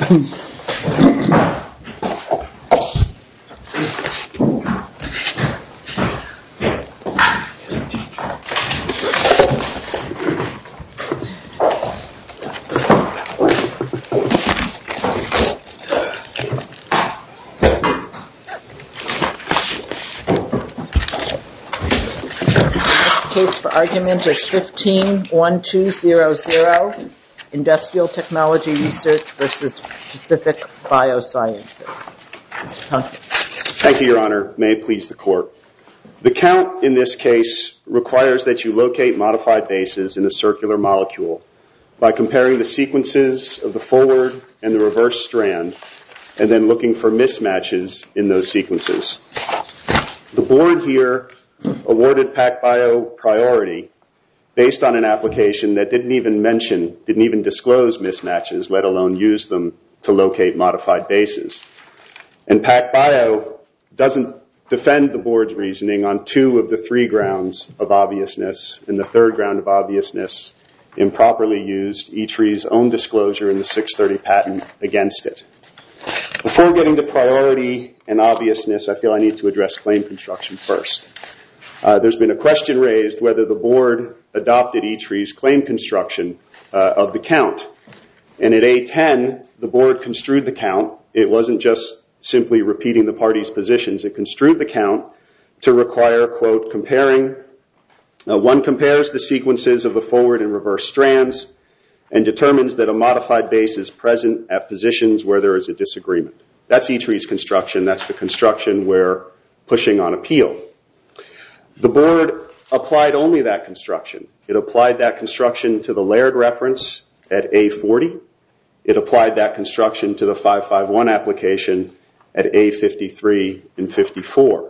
Case for argument is 15-1200, Industrial Technology Research versus Pacific Biosciences. Mr. Tompkins. Thank you, Your Honor. May it please the Court. The count in this case requires that you locate modified bases in a circular molecule by comparing the sequences of the forward and the reverse strand and then looking for mismatches in those sequences. The board here awarded PacBio priority based on an application that didn't even disclose mismatches, let alone use them to locate modified bases. And PacBio doesn't defend the board's reasoning on two of the three grounds of obviousness, and the third ground of obviousness improperly used ITRI's own disclosure in the 630 patent against it. Before getting to priority and obviousness, I feel I need to address claim construction first. There's been a question raised whether the board adopted ITRI's claim construction of the count. And at A10, the board construed the count. It wasn't just simply repeating the parties' positions. It construed the count to require, quote, comparing. One compares the sequences of the forward and reverse strands and determines that a modified base is present at positions where there is a disagreement. That's ITRI's construction. That's the construction we're pushing on appeal. The board applied only that construction. It applied that construction to the Laird reference at A40. It applied that construction to the 551 application at A53 and 54.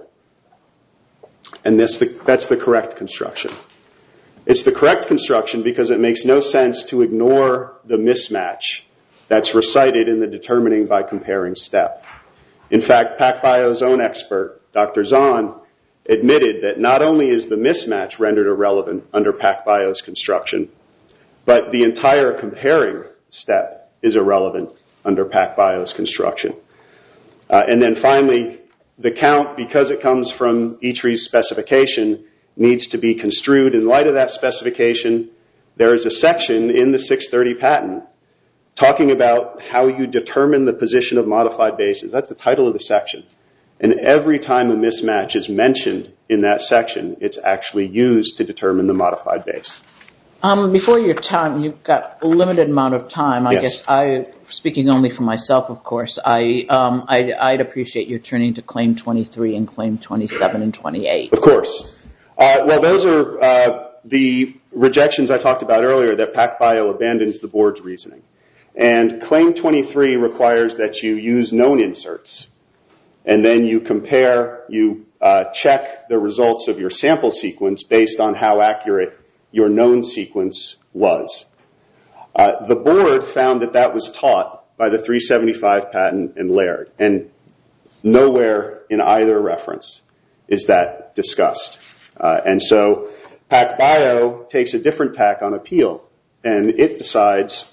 And that's the correct construction. It's the correct construction because it makes no sense to ignore the mismatch that's recited in the determining by comparing step. In fact, PacBio's own expert, Dr. Zahn, admitted that not only is the mismatch rendered irrelevant under PacBio's construction, but the entire comparing step is irrelevant under PacBio's construction. And then finally, the count, because it comes from ITRI's specification, needs to be construed in light of that specification. There is a section in the 630 patent talking about how you determine the position of modified bases. That's the title of the section. And every time a mismatch is mentioned in that section, it's actually used to determine the modified base. Before your time, you've got a limited amount of time. Yes. I guess speaking only for myself, of course, I'd appreciate you turning to Claim 23 and Claim 27 and 28. Of course. Well, those are the rejections I talked about earlier that PacBio abandons the board's reasoning. And Claim 23 requires that you use known inserts. And then you compare, check the results of your sample sequence based on how accurate your known sequence was. The board found that was taught by the 375 patent and Laird. And nowhere in either reference is that discussed. And so PacBio takes a different tack on appeal. And it decides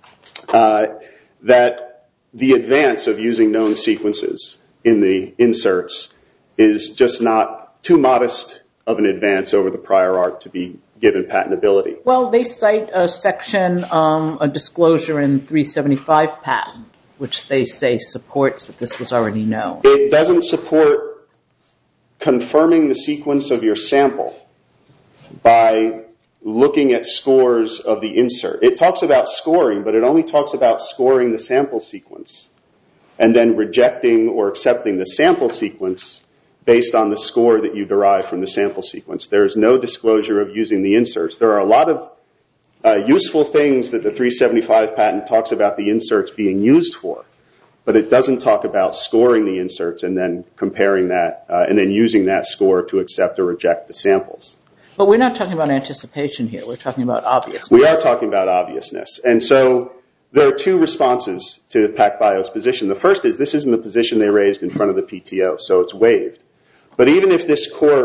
that the advance of using known sequences in the inserts is just not too modest of an advance over the prior art to be given patentability. Well, they cite a section, a disclosure in 375 patent, which they say supports that this was already known. It doesn't support confirming the sequence of your sample by looking at scores of the insert. It talks about scoring, but it only talks about scoring the sample sequence and then rejecting or accepting the sample sequence based on the score that you derive from the sample sequence. There is no disclosure of using the inserts. There are a lot of useful things that the 375 patent talks about the inserts being used for, but it doesn't talk about scoring the inserts and then comparing that and then using that score to accept or reject the samples. But we're not talking about anticipation here. We're talking about obviousness. We are talking about obviousness. And so there are two responses to PacBio's position. The first is this isn't the position they raised in front of the PTO, so it's waived. But even if this court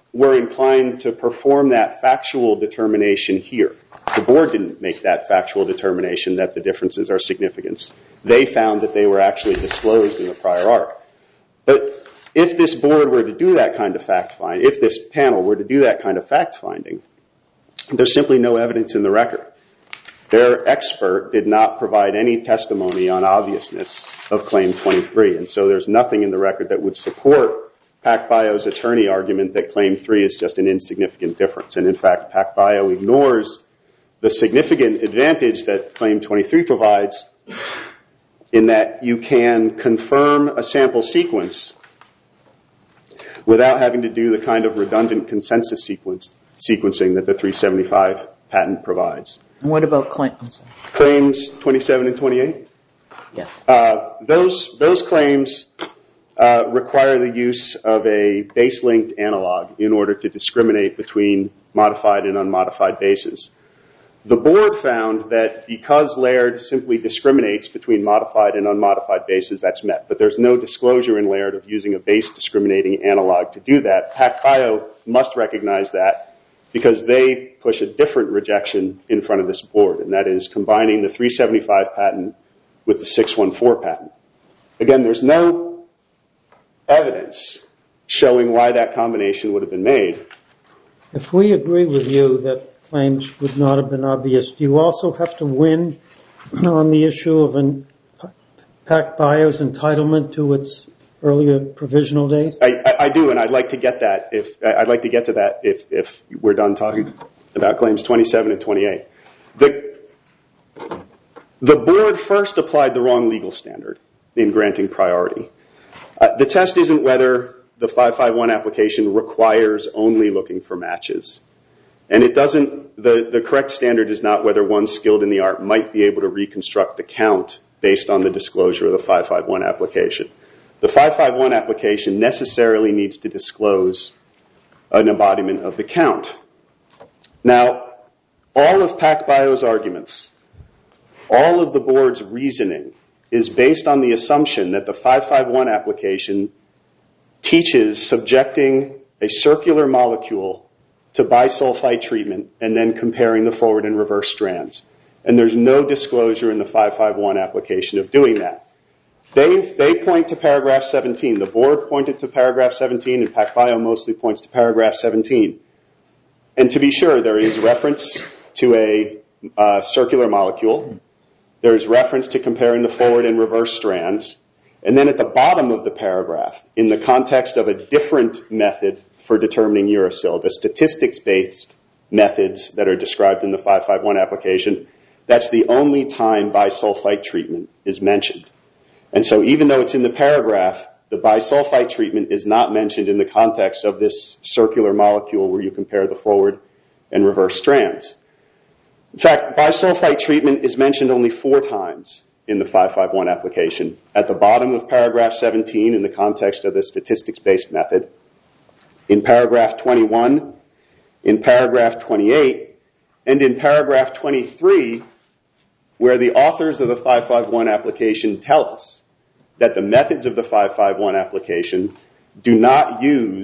were inclined to perform that factual determination here. The board didn't make that factual determination that the differences are significant. They found that they were actually disclosed in the prior art. But if this board were to do that kind of fact-finding, if this panel were to do that kind of fact-finding, there's simply no evidence in the record. Their expert did not provide any testimony on obviousness of Claim 23, and so there's nothing in the record that would support PacBio's attorney argument that Claim 3 is just an insignificant difference. And in fact, PacBio ignores the significant advantage that Claim 23 provides in that you can confirm a sample sequence without having to do the kind of redundant consensus sequencing that the 375 patent provides. And what about claims? Claims 27 and 28? Yeah. Those claims require the use of a base-linked analog in order to discriminate between modified and unmodified bases. The board found that because Laird simply discriminates between modified and unmodified bases, that's met. But there's no disclosure in Laird of using a base-discriminating analog to do that. PacBio must recognize that because they push a different rejection in front of this board, and that is combining the 375 patent with the 614 patent. Again, there's no evidence showing why that combination would have been made. If we agree with you that claims would not have been obvious, do you also have to win on the issue of PacBio's entitlement to its earlier provisional date? I do, and I'd like to get that. I'd like to get to that if we're done talking about claims 27 and 28. The board first applied the wrong legal standard in granting priority. The test isn't whether the 551 application requires only looking for matches. And it doesn't, the correct standard is not whether one skilled in the art might be able to reconstruct the count based on the disclosure of the 551 application. The 551 application necessarily needs to disclose an embodiment of the count. Now, all of PacBio's arguments, all of the board's reasoning is based on the assumption that the 551 application teaches subjecting a circular molecule to bisulfite treatment and then comparing the forward and reverse strands. And there's no disclosure in the 551 application of doing that. They point to paragraph 17. The board pointed to paragraph 17, and PacBio mostly points to paragraph 17. And to be sure, there is reference to a circular molecule. There's reference to comparing the forward and reverse strands. And then at the bottom of the paragraph, in the context of a different method for determining uracil, the statistics-based methods that are described in the 551 application, that's the only time bisulfite treatment is mentioned. And so even though it's in the paragraph, the bisulfite treatment is not mentioned in the context of this circular molecule where you compare the forward and reverse strands. In fact, bisulfite treatment is mentioned only 4 times in the 551 application. At the bottom of paragraph 17 in the context of the statistics-based method, in paragraph 21, in paragraph 28, and in paragraph 23, where the authors of the 551 application tell us that the methods of the 551 application do not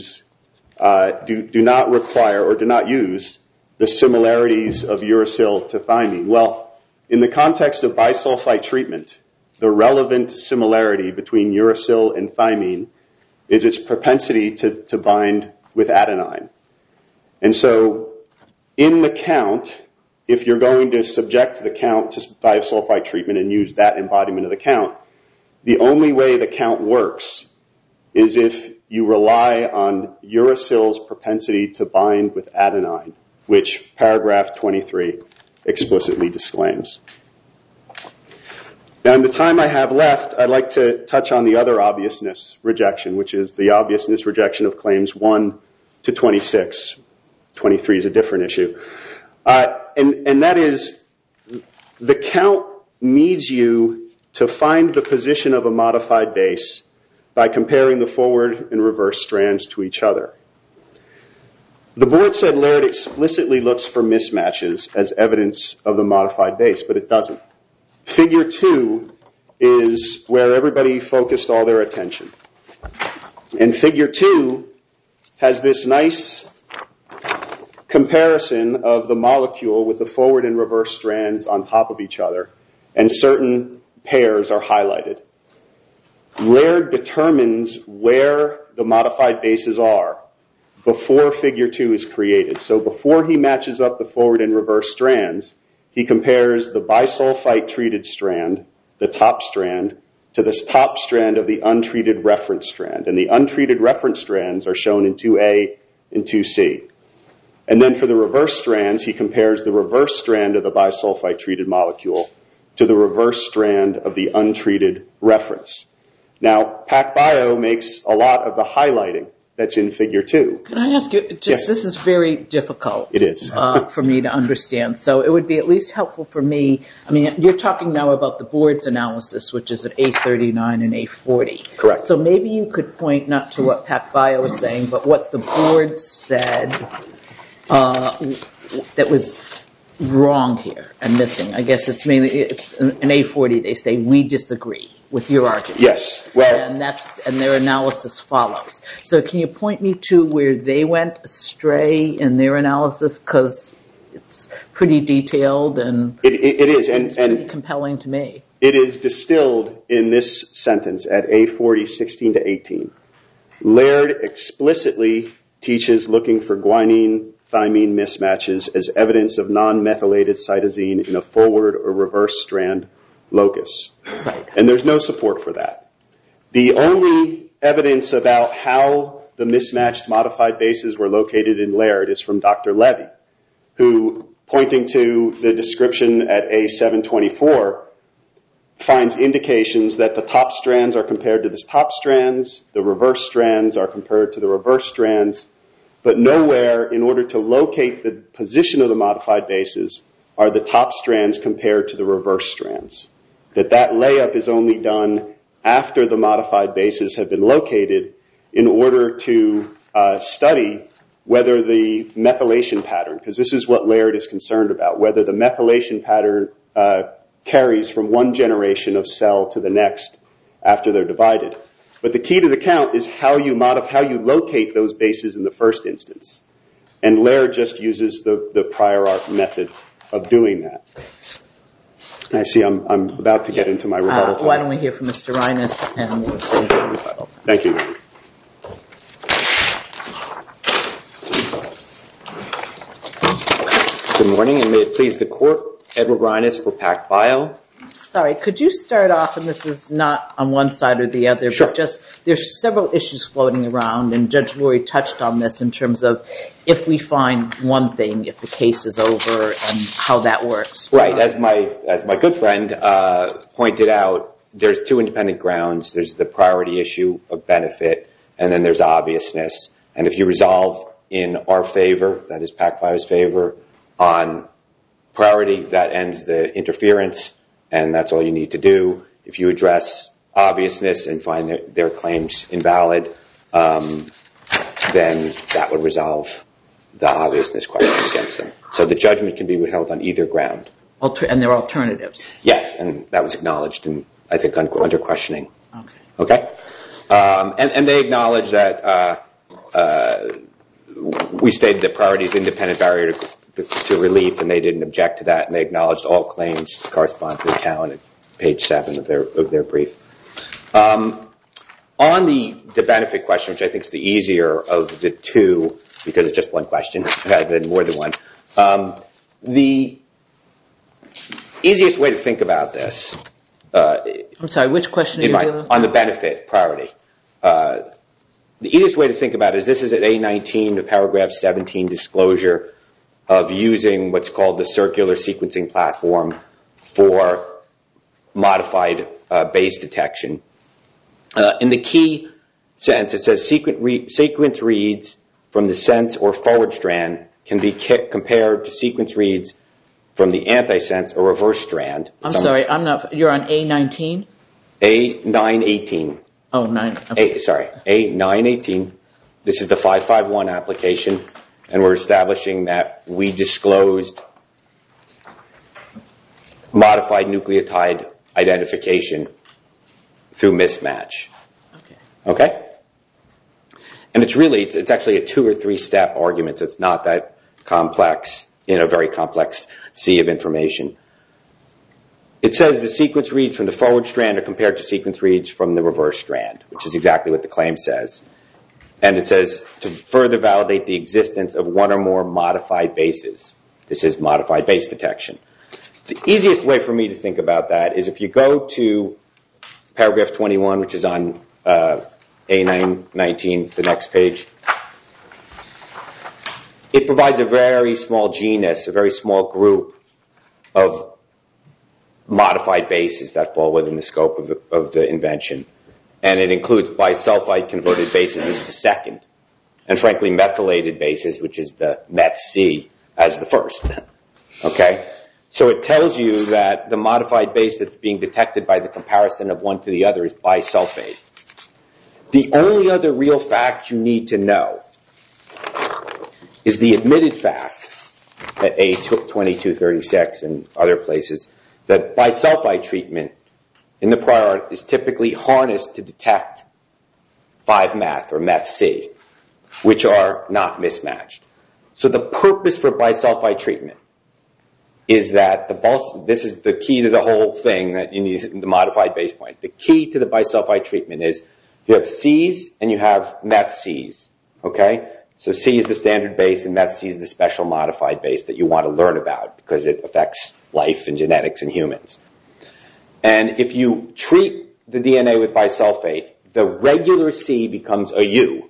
require or do not use the similarities of uracil to thymine. Well, in the context of bisulfite treatment, the relevant similarity between uracil and thymine is its propensity to bind with adenine. And so in the count, if you're going to subject the count to bisulfite treatment and use that embodiment of the count, the only way the count works is if you rely on uracil's propensity to bind with adenine, which paragraph 23 explicitly disclaims. Now, in the time I have left, I'd like to touch on the other obviousness rejection, which is the obviousness rejection of claims 1 to 26. 23 is a different issue. And that is, the count needs you to find the position of a modified base by comparing the forward and reverse strands to each other. The board said Laird explicitly looks for mismatches as evidence of the modified base, but it doesn't. Figure 2 is where everybody focused all their attention. And figure 2 has this nice comparison of the molecule with the forward and reverse strands on top of each other, and certain pairs are highlighted. Laird determines where the modified bases are before figure 2 is created. So before he matches up the forward and reverse strands, he compares the bisulfite treated strand, the top strand, to this top strand of the untreated reference strand. And the untreated reference strands are shown in 2A and 2C. And then for the reverse strands, he compares the reverse strand of the bisulfite treated molecule to the reverse strand of the untreated reference. Now, PacBio makes a lot of the highlighting that's in figure 2. Can I ask you, Yes. This is very difficult. It is. For me to understand. So it would be at least helpful for me. I mean, you're talking now about the board's analysis, which is at A39 and A40. Correct. So maybe you could point not to what PacBio is saying, but what the board said that was wrong here and missing. I guess it's mainly in A40 they say we disagree with your argument. Yes. Well, And their analysis follows. So can you point me to where they went astray in their analysis? Because it's pretty detailed and it is, it's pretty compelling to me. It is distilled in this sentence at A40, 16 to 18. Laird explicitly teaches looking for guanine-thymine mismatches as evidence of non-methylated cytosine in a forward or reverse strand locus. Right. And there's no support for that. The only evidence about how the mismatched modified bases were located in Laird is from Dr. Levy, who, pointing to the description at A724, finds indications that the top strands are compared to the top strands, the reverse strands are compared to the reverse strands, but nowhere, in order to locate the position of the modified bases, are the top strands compared to the reverse strands. That layup is only done after the modified bases have been located in order to study whether the methylation pattern, because this is what Laird is concerned about, whether the methylation pattern carries from one generation of cell to the next after they're divided. But the key to the count is how you locate those bases in the first instance. And Laird just uses the prior art method of doing that. I see I'm about to get into my rebuttal time. Why don't we hear from Mr. Reines and we'll save the rebuttal time. Thank you. Good morning, and may it please the Court. Edward Reines for PacBio. Sorry, could you start off, and this is not on one side or the other, Sure. but just there's several issues floating around, and Judge Lurie touched on this in terms of if we find one thing, if the case is over, and how that works. Right, as my good friend pointed out, there's two independent grounds. There's the priority issue of benefit, and then there's obviousness. And if you resolve in our favor, that is PacBio's favor, on priority, that ends the interference, and that's all you need to do. If you address obviousness and find their claims invalid, then that would resolve the obviousness question against them. So the judgment can be withheld on either ground. And there are alternatives. Yes, and that was acknowledged, in, I think, under questioning. Okay. Okay? And they acknowledge that we stated that priority is independent barrier to relief, and they didn't object to that, and they acknowledged all claims correspond to the count at page 7 of their brief. On the benefit question, which I think is the easier of the two, because it's just one question rather than more than one, the easiest way to think about this... I'm sorry, which question are you dealing with? On the benefit priority. The easiest way to think about it is this is at A19, the paragraph 17 disclosure of using what's called the circular sequencing platform for modified base detection. In the key sentence, it says sequence reads from the sense or forward strand can be compared to sequence reads from the antisense or reverse strand. I'm sorry, you're on A19? A918. Oh, 9. Okay. A918. This is the 551 application, and we're establishing that we disclosed modified nucleotide identification through mismatch. Okay? And it's actually a 2 or 3 step argument. So it's not that complex in a very complex sea of information. It says the sequence reads from the forward strand are compared to sequence reads from the reverse strand, which is exactly what the claim says. And it says to further validate the existence of one or more modified bases. This is modified base detection. The easiest way for me to think about that is if you go to paragraph 21, which is on A919, the next page. It provides a very small genus, a very small group of modified bases that fall within the scope of the invention. And it includes bisulfite converted bases as the second. And frankly, methylated bases, which is the METC, as the first. Okay? So it tells you that the modified base that's being detected by the comparison of one to the other is bisulfate. The only other real fact you need to know is the admitted fact at A2236 and other places that bisulfite treatment in the prior art is typically harnessed to detect 5-meth or METC, which are not mismatched. So the purpose for bisulfite treatment is that this is the key to the whole thing that you need, the modified base point. The key to the bisulfite treatment is you have Cs and you have METCs. Okay? So C is the standard base and METC is the special modified base that you want to learn about because it affects life and genetics in humans. And if you treat the DNA with bisulfate, the regular C becomes a U.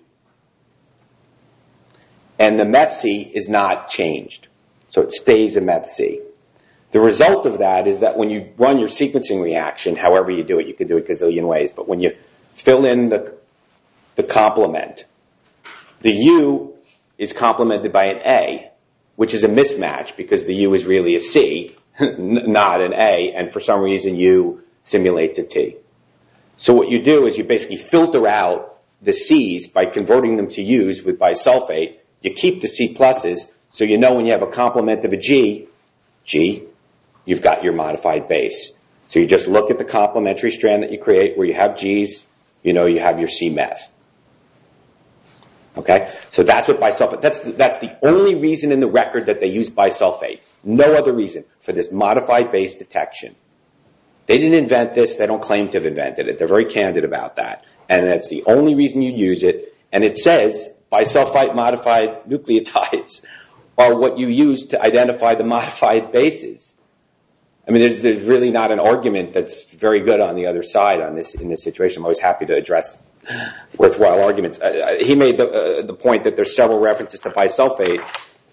And the METC is not changed. So it stays a METC. The result of that is that when you run your sequencing reaction, however you do it, you can do it a gazillion ways, but when you fill in the complement, the U is complemented by an A, which is a mismatch because the U is really a C, not an A, and for some reason U simulates a T. So what you do is you basically filter out the C's by converting them to U's with bisulfate. You keep the C pluses, so you know when you have a complement of a G, you've got your modified base. So you just look at the complementary strand that you create where you have G's, you know you have your C-meth. Okay? So that's what bisulfate, that's the only reason in the record that they use bisulfate. No other reason for this modified base detection. They didn't invent this. They don't claim to have invented it. They're very candid about that. And that's the only reason you use it. And it says bisulfite modified nucleotides are what you use to identify the modified bases. I mean, there's really not an argument that's very good on the other side on this in this situation. I'm always happy to address worthwhile arguments. He made the point that there's several references to bisulfate.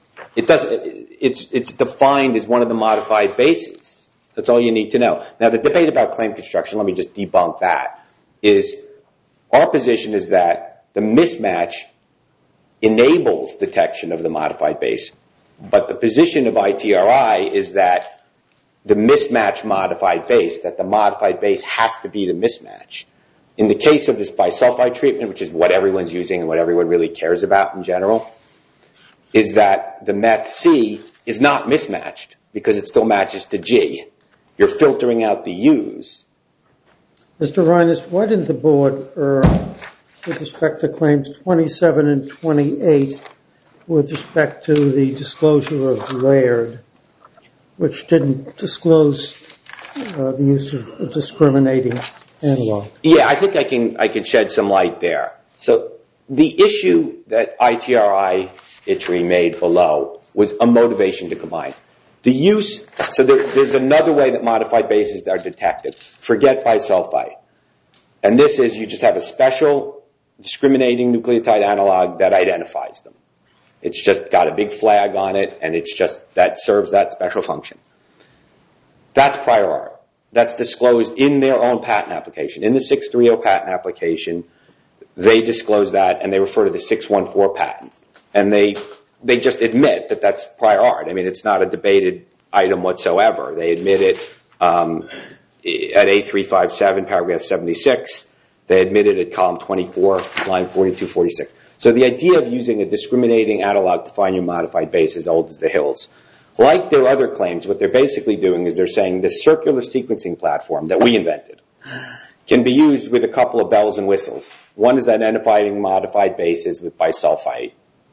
It's defined as one of the modified bases. That's all you need to know. Now, the debate about claim construction, let me just debunk that, is our position is that the mismatch enables detection of the modified base. But the position of ITRI is that the mismatch modified base, that the modified base has to be the mismatch. In the case of this bisulfite treatment, which is what everyone's using and what everyone really cares about in general, is that the METC is not mismatched because it still matches to G. You're filtering out the U's. Mr. Reines, why didn't the board err with respect to claims 27 and 28 with respect to the disclosure of Laird, which didn't disclose the use of a discriminating analog? Yeah, I think I can shed some light there. So the issue that ITRI made below was a motivation to combine. The use, so there's another way that modified bases are detected. Forget bisulfite. And this is you just have a special discriminating nucleotide analog that identifies them. It's just got a big flag on it, and it's just that serves that special function. That's prior art. That's disclosed in their own patent application. In the 630 patent application, they disclose that, and they refer to the 614 patent. And they just admit that that's prior art. I mean, it's not a debated item whatsoever. They admit it at A357, paragraph 76. They admit it at column 24, line 42, 46. So the idea of using a discriminating analog to find your modified base is old as the hills. Like their other claims, what they're basically doing is they're saying this circular sequencing platform that we invented can be used with a couple of bells and whistles. One is identifying modified bases with bisulfite.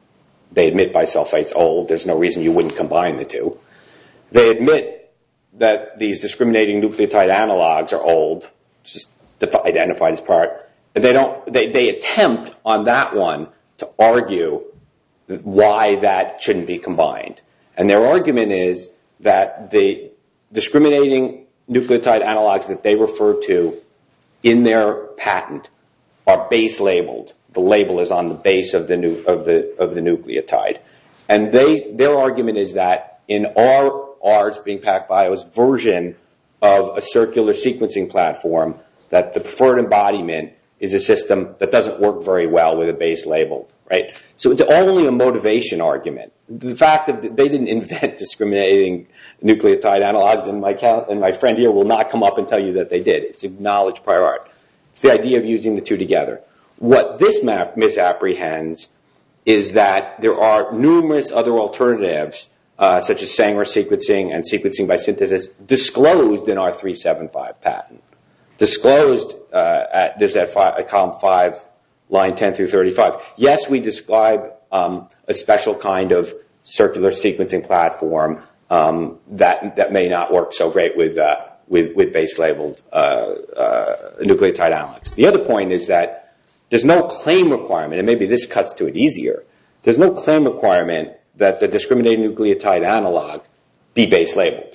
They admit bisulfate's old. There's no reason you wouldn't combine the two. They admit that these discriminating nucleotide analogs are old. It's just identified as part. They attempt on that one to argue why that shouldn't be combined. And their argument is that the discriminating nucleotide analogs that they refer to in their patent are base labeled. The label is on the base of the nucleotide. And their argument is that in ours being PacBio's version of a circular sequencing platform, that the preferred embodiment is a system that doesn't work very well with a base labeled, right? So it's only a motivation argument. The fact that they didn't invent discriminating nucleotide analogs, and my friend here will not come up and tell you that they did. It's acknowledged prior art. It's the idea of using the two together. What this map misapprehends is that there are numerous other alternatives, such as Sanger sequencing and sequencing by synthesis, disclosed in our 375 patent. Disclosed at column 5, line 10 through 35. Yes, we describe a special kind of circular sequencing platform that may not work so great with base labeled nucleotide analogs. The other point is that there's no claim requirement, and maybe this cuts to it easier. There's no claim requirement that the discriminating nucleotide analog be base labeled.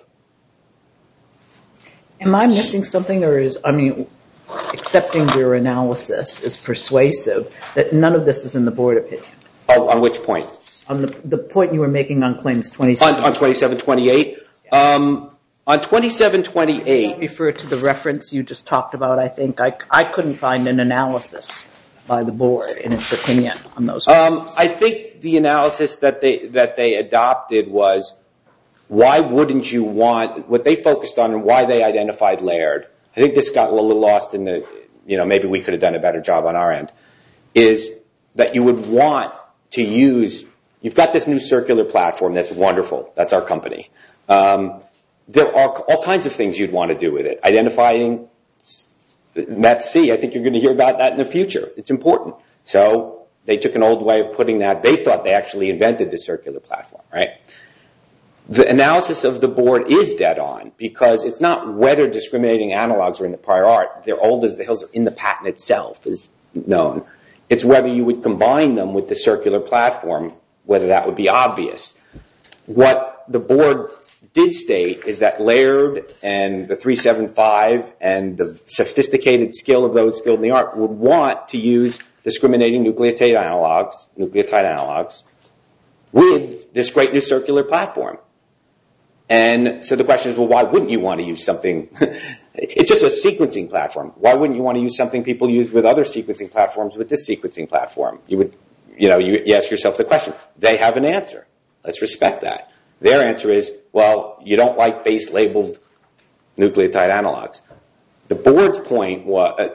Am I missing something, or accepting your analysis is persuasive that none of this is in the board opinion? On which point? On the point you were making on claims 27. On 2728? Yeah. On 2728... Refer to the reference you just talked about, I think. I couldn't find an analysis by the board in its opinion on those points. I think the analysis that they adopted was, why wouldn't you want, what they focused on and why they identified Laird, I think this got a little lost in the, maybe we could have done a better job on our end, is that you would want to use, you've got this new circular platform that's wonderful, that's our company. There are all kinds of things you'd want to do with it. Identifying MET-C, I think you're going to hear about that in the future. It's important. So they took an old way of putting that. They thought they actually invented the circular platform, right? The analysis of the board is dead on, because it's not whether discriminating analogs are in the prior art. They're old as the hills, are in the patent itself is known. It's whether you would combine them with the circular platform, whether that would be obvious. What the board did state is that Laird and the 375 and the sophisticated skill of those skilled in the art would want to use discriminating nucleotide analogs with this great new circular platform. And so the question is, well, why wouldn't you want to use something? It's just a sequencing platform. Why wouldn't you want to use something people use with other sequencing platforms with this sequencing platform? You ask yourself the question. They have an answer. Let's respect that. Their answer is, well, you don't like base-labeled nucleotide analogs. The board's point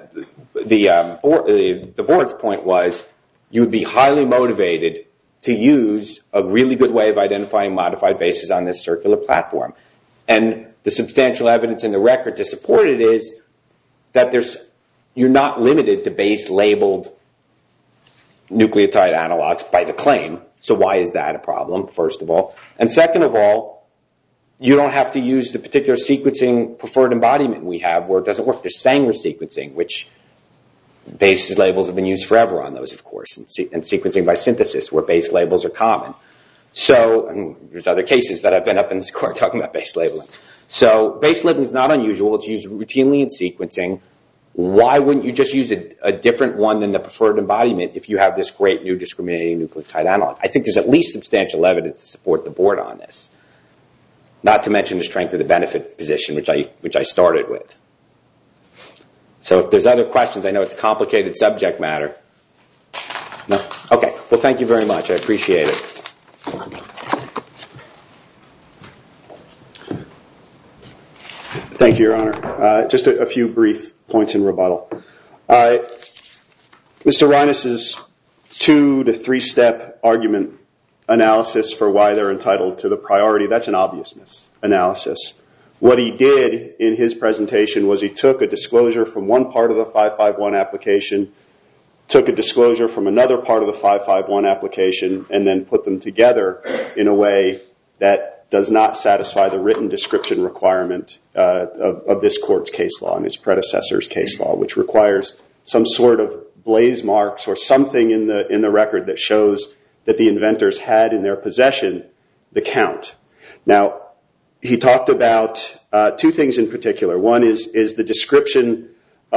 was you would be highly motivated to use a really good way of identifying modified bases on this circular platform. And the substantial evidence in the record to support it is that you're not limited to base-labeled nucleotide analogs by the claim. So why is that a problem, first of all? And second of all, you don't have to use the particular sequencing preferred embodiment we have where it doesn't work. There's Sanger sequencing, which base labels have been used forever on those, of course, and sequencing by synthesis where base labels are common. So there's other cases that I've been up in this court talking about base labeling. So base labeling is not unusual. It's used routinely in sequencing. Why wouldn't you just use a different one than the preferred embodiment if you have this great new discriminating nucleotide analog? I think there's at least substantial evidence to support the board on this. Not to mention the strength of the benefit position, which I started with. So if there's other questions, I know it's a complicated subject matter. No? Okay. Well, thank you very much. I appreciate it. Thank you, Your Honor. Just a few brief points in rebuttal. Mr. Reines' 2 to 3 step argument analysis for why they're entitled to the priority, that's an obviousness analysis. What he did in his presentation was he took a disclosure from one part of the 551 application, took a disclosure from another part of the 551 application and then put them together in a way that does not satisfy the written description requirement of this court's case law and its predecessor's case law, which requires some sort of blaze marks or something in the record that shows that the inventors had in their possession the count. Now, he talked about two things in particular. One is the description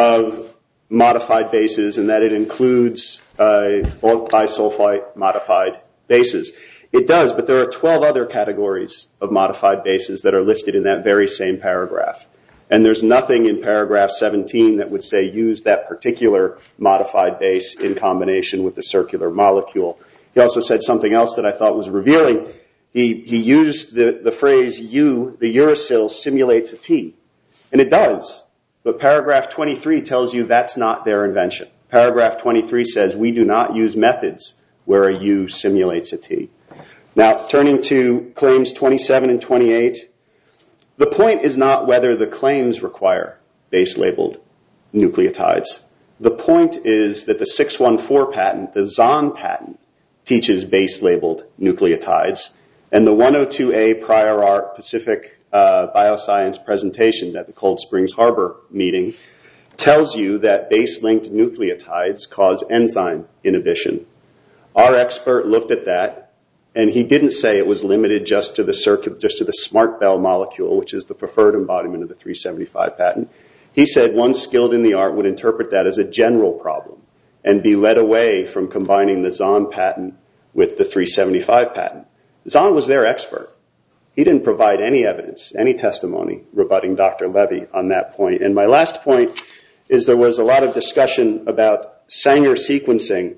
of modified bases, and that it includes both bisulfite modified bases. It does, but there are 12 other categories of modified bases that are listed in that very same paragraph. And there's nothing in paragraph 17 that would say use that particular modified base in combination with the circular molecule. He also said something else that I thought was revealing. He used the phrase the uracil simulates a T. And it does. But paragraph 23 tells you that's not their invention. Paragraph 23 says we do not use methods where a U simulates a T. Now, turning to claims 27 and 28, the point is not whether the claims require base-labeled nucleotides. The point is that the 614 patent, the Zahn patent, teaches base-labeled nucleotides. And the 102A prior art Pacific Bioscience presentation at the Cold Springs Harbor meeting tells you that base-linked nucleotides cause enzyme inhibition. Our expert looked at that, and he didn't say it was limited just to the SmartBell molecule, which is the preferred embodiment of the 375 patent. He said one skilled in the art would interpret that as a general problem and be led away from combining the Zahn patent with the 375 patent. Zahn was their expert. He didn't provide any evidence, any testimony rebutting Dr. Levy on that point. And my last point is there was a lot of discussion about Sanger sequencing.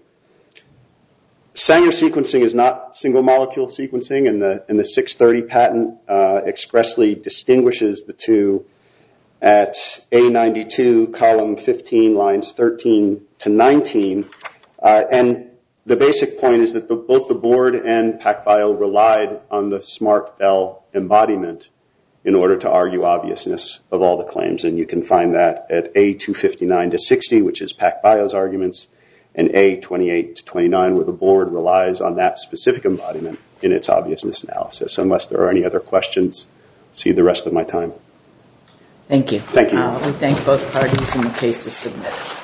Sanger sequencing is not single molecule sequencing, and the 630 patent expressly distinguishes the two at A92, column 15, lines 13 to 19. And the basic point is that both the board and PacBio relied on the SmartBell embodiment in order to argue obviousness of all the claims. And you can find that at A259 to 60, which is PacBio's arguments, and A28 to 29, where the board relies on that specific embodiment in its obviousness analysis. Unless there are any other questions, see the rest of my time. Thank you. Thank you. We thank both parties, and the case is submitted.